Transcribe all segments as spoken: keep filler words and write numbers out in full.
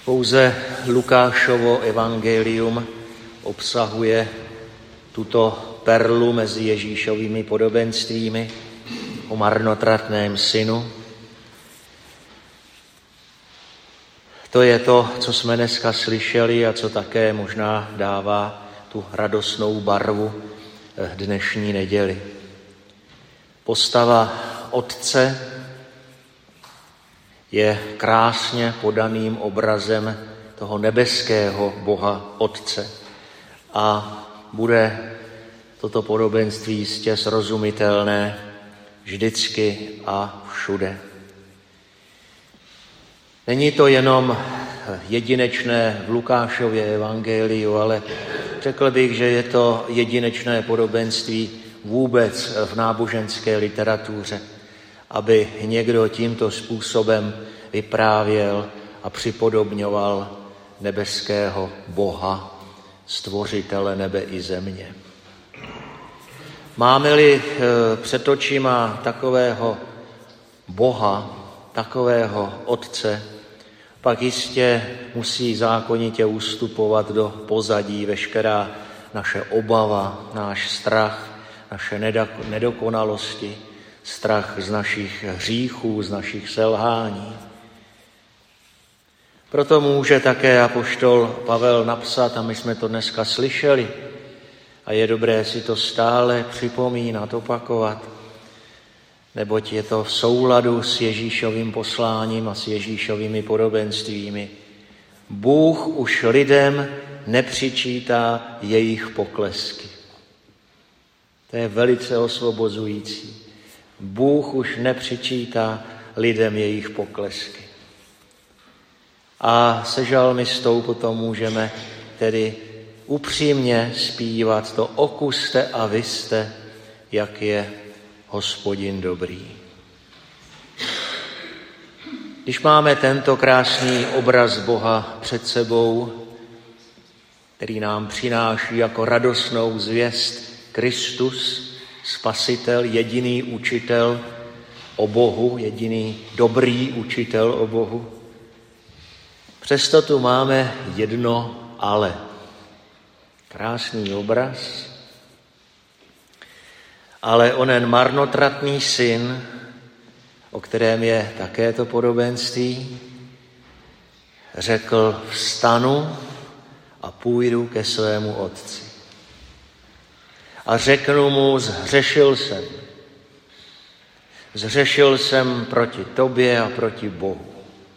Pouze Lukášovo evangelium obsahuje tuto perlu mezi Ježíšovými podobenstvími o marnotratném synu. To je to, co jsme dneska slyšeli a co také možná dává tu radostnou barvu dnešní neděli. Postava otce je krásně podaným obrazem toho nebeského Boha Otce a bude toto podobenství jistě srozumitelné vždycky a všude. Není to jenom jedinečné v Lukášově evangeliu, ale řekl bych, že je to jedinečné podobenství vůbec v náboženské literatuře, aby někdo tímto způsobem vyprávěl a připodobňoval nebeského Boha, stvořitele nebe i země. Máme-li před očima takového Boha, takového Otce, pak jistě musí zákonitě ustupovat do pozadí veškerá naše obava, náš strach, naše nedokonalosti, strach z našich hříchů, z našich selhání. Proto může také apoštol Pavel napsat, a my jsme to dneska slyšeli, a je dobré si to stále připomínat, opakovat, neboť je to v souladu s Ježíšovým posláním a s Ježíšovými podobenstvími. Bůh už lidem nepřičítá jejich poklesky. To je velice osvobozující. Bůh už nepřičítá lidem jejich poklesky. A se žalmistou potom můžeme tedy upřímně zpívat to okuste a vyste, jak je Hospodin dobrý. Když máme tento krásný obraz Boha před sebou, který nám přináší jako radostnou zvěst Kristus, Spasitel, jediný učitel o Bohu, jediný dobrý učitel o Bohu, přesto tu máme jedno ale. Krásný obraz, ale onen marnotratný syn, o kterém je také to podobenství, řekl: vstanu a půjdu ke svému otci. A řeknu mu: zhřešil jsem. Zhřešil jsem proti tobě a proti Bohu.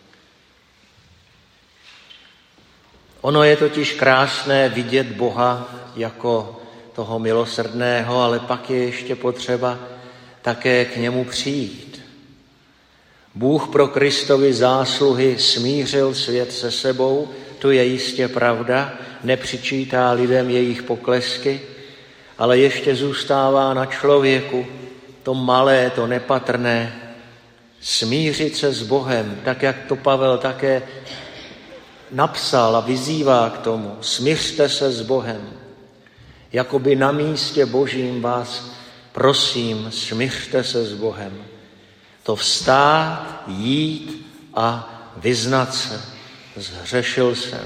Ono je totiž krásné vidět Boha jako toho milosrdného, ale pak je ještě potřeba také k němu přijít. Bůh pro Kristovy zásluhy smířil svět se sebou, to je jistě pravda, nepřičítá lidem jejich poklesky, ale ještě zůstává na člověku to malé, to nepatrné, smířit se s Bohem, tak jak to Pavel také napsal a vyzývá k tomu. Smířte se s Bohem. Jakoby na místě Božím vás prosím, smířte se s Bohem. To vstát, jít a vyznat se. Zhřešil jsem.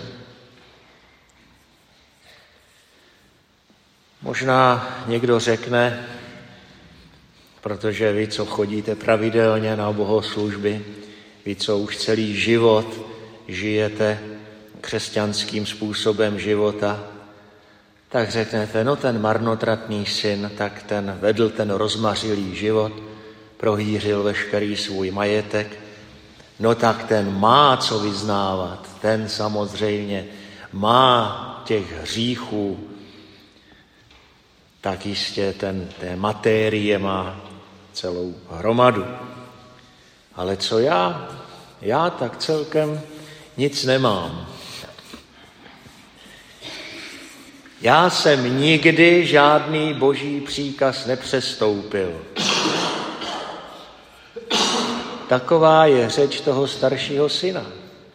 Možná někdo řekne, protože vy, co chodíte pravidelně na bohoslužby, vy, co už celý život žijete křesťanským způsobem života, tak řeknete, no ten marnotratný syn, tak ten vedl ten rozmařilý život, prohýřil veškerý svůj majetek, no tak ten má co vyznávat, ten samozřejmě má těch hříchů, tak jistě ten, té matérie má celou hromadu. Ale co já? Já tak celkem nic nemám. Já jsem nikdy žádný boží příkaz nepřestoupil. Taková je řeč toho staršího syna.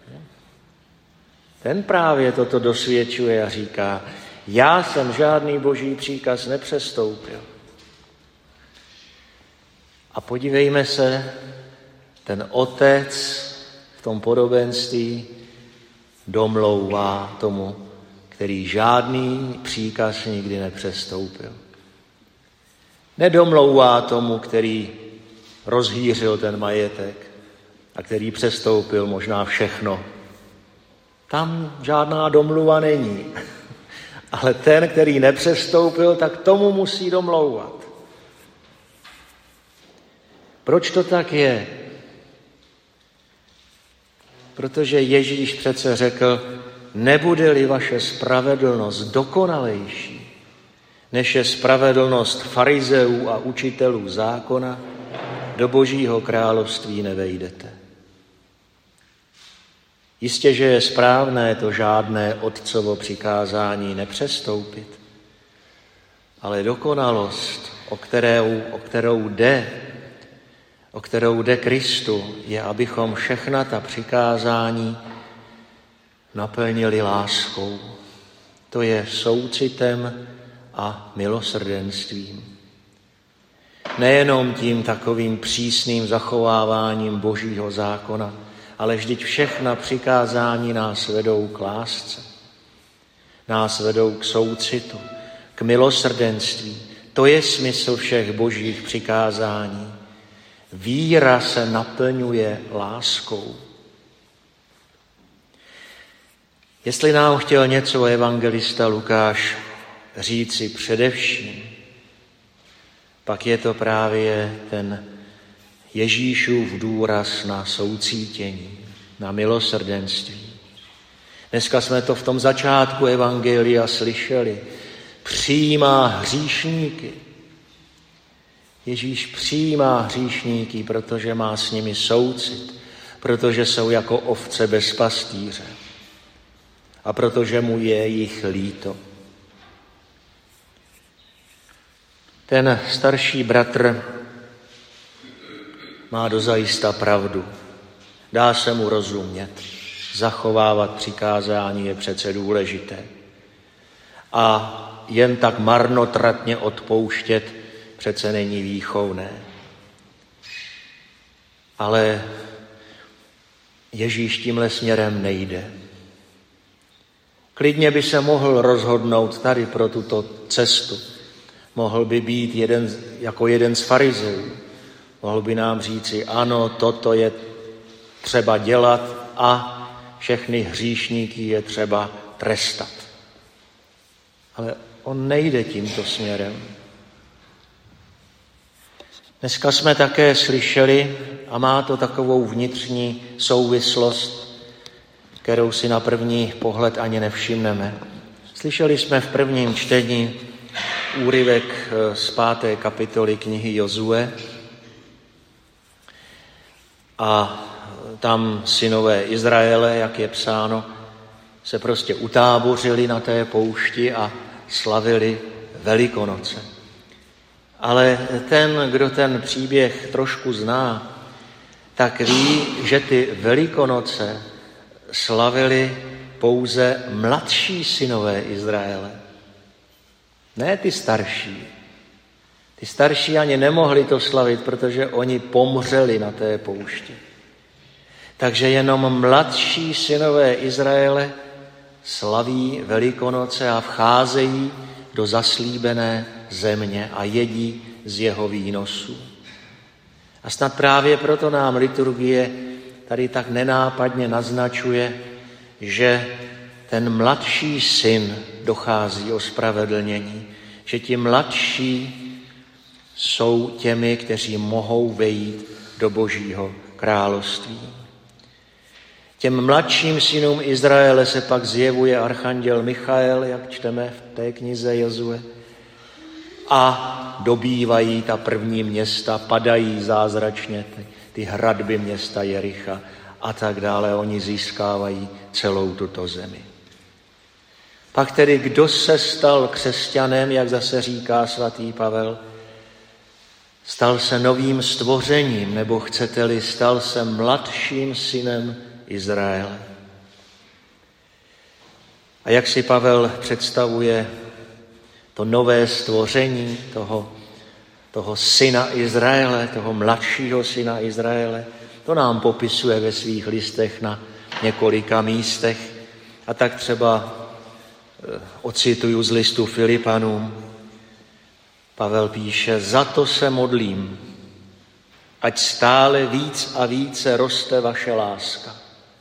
Ten právě toto dosvědčuje a říká, já jsem žádný boží příkaz nepřestoupil. A podívejme se, ten otec v tom podobenství domlouvá tomu, který žádný příkaz nikdy nepřestoupil. Nedomlouvá tomu, který rozhýřil ten majetek a který přestoupil možná všechno. Tam žádná domluva není. Ale ten, který nepřestoupil, tak tomu musí domlouvat. Proč to tak je? Protože Ježíš přece řekl, nebude-li vaše spravedlnost dokonalejší, než je spravedlnost farizeů a učitelů zákona, do Božího království nevejdete. Jistě, že je správné to žádné otcovo přikázání nepřestoupit, ale dokonalost, o kterou, o kterou jde, o kterou jde Kristu, je, abychom všechna ta přikázání naplnili láskou. To je soucitem a milosrdenstvím. Nejenom tím takovým přísným zachováváním Božího zákona, ale vždyť všechna přikázání nás vedou k lásce. Nás vedou k soucitu, k milosrdenství. To je smysl všech Božích přikázání. Víra se naplňuje láskou. Jestli nám chtěl něco evangelista Lukáš říci především, pak je to právě ten Ježíšův důraz na soucítění, na milosrdenství. Dneska jsme to v tom začátku evangelia slyšeli. Přijímá hříšníky. Ježíš přijímá hříšníky, protože má s nimi soucit, protože jsou jako ovce bez pastýře a protože mu je jich líto. Ten starší bratr má dozajista pravdu. Dá se mu rozumět. Zachovávat přikázání je přece důležité. A jen tak marnotratně odpouštět přece není výchovné. Ale Ježíš tímhle směrem nejde. Klidně by se mohl rozhodnout tady pro tuto cestu. Mohl by být jeden, jako jeden z farizeů. Mohl by nám říci, ano, toto je třeba dělat a všechny hříšníky je třeba trestat. Ale on nejde tímto směrem. Dneska jsme také slyšeli, a má to takovou vnitřní souvislost, kterou si na první pohled ani nevšimneme. Slyšeli jsme v prvním čtení úryvek z páté kapitoly knihy Jozue a tam synové Izraele, jak je psáno, se prostě utábořili na té poušti a slavili Velikonoce. Ale ten, kdo ten příběh trošku zná, tak ví, že ty Velikonoce slavili pouze mladší synové Izraele. Ne ty starší. Ty starší ani nemohli to slavit, protože oni pomřeli na té poušti. Takže jenom mladší synové Izraele slaví Velikonoce a vcházejí do zaslíbené země a jedí z jeho výnosů. A snad právě proto nám liturgie tady tak nenápadně naznačuje, že ten mladší syn dochází o spravedlnění, že ti mladší jsou těmi, kteří mohou vejít do Božího království. Těm mladším synům Izraele se pak zjevuje archanděl Michael, jak čteme v té knize Jozue, a dobývají ta první města, padají zázračně ty, ty hradby města Jericha a tak dále. Oni získávají celou tuto zemi. Pak tedy, kdo se stal křesťanem, jak zase říká svatý Pavel, stal se novým stvořením, nebo chcete-li, stal se mladším synem Izraele. A jak si Pavel představuje to nové stvoření toho, toho syna Izraele, toho mladšího syna Izraele, to nám popisuje ve svých listech na několika místech. A tak třeba ocituju z listu Filipanům. Pavel píše, za to se modlím, ať stále víc a více roste vaše láska.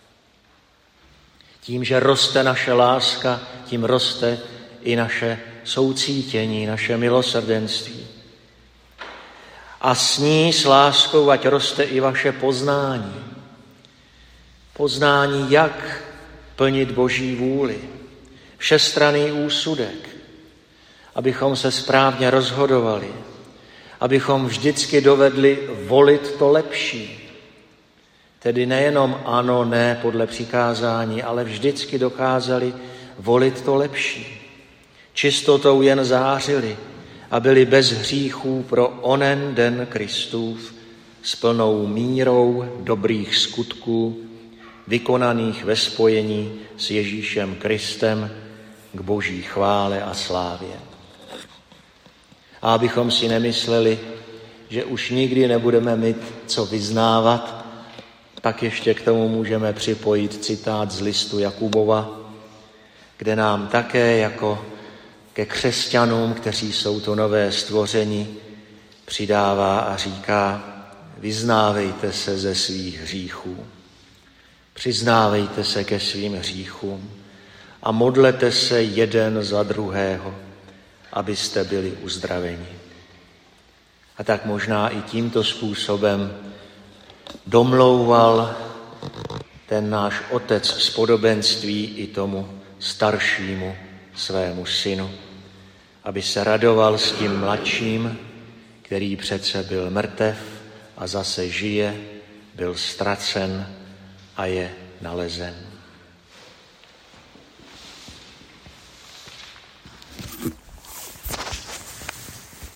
Tím, že roste naše láska, tím roste i naše soucítění, naše milosrdenství. A s ní, s láskou, ať roste i vaše poznání. Poznání, jak plnit Boží vůli. Všestranný úsudek, abychom se správně rozhodovali, abychom vždycky dovedli volit to lepší. Tedy nejenom ano, ne podle přikázání, ale vždycky dokázali volit to lepší. Čistotou jen zářili a byli bez hříchů pro onen den Kristův s plnou mírou dobrých skutků, vykonaných ve spojení s Ježíšem Kristem k Boží chvále a slávě. A abychom si nemysleli, že už nikdy nebudeme mít co vyznávat, tak ještě k tomu můžeme připojit citát z listu Jakubova, kde nám také jako ke křesťanům, kteří jsou to nové stvoření, přidává a říká, vyznávejte se ze svých hříchů. Přiznávejte se ke svým hříchům a modlete se jeden za druhého, abyste byli uzdraveni. A tak možná i tímto způsobem domlouval ten náš otec z podobenství i tomu staršímu svému synu, aby se radoval s tím mladším, který přece byl mrtev a zase žije, byl ztracen a je nalezen.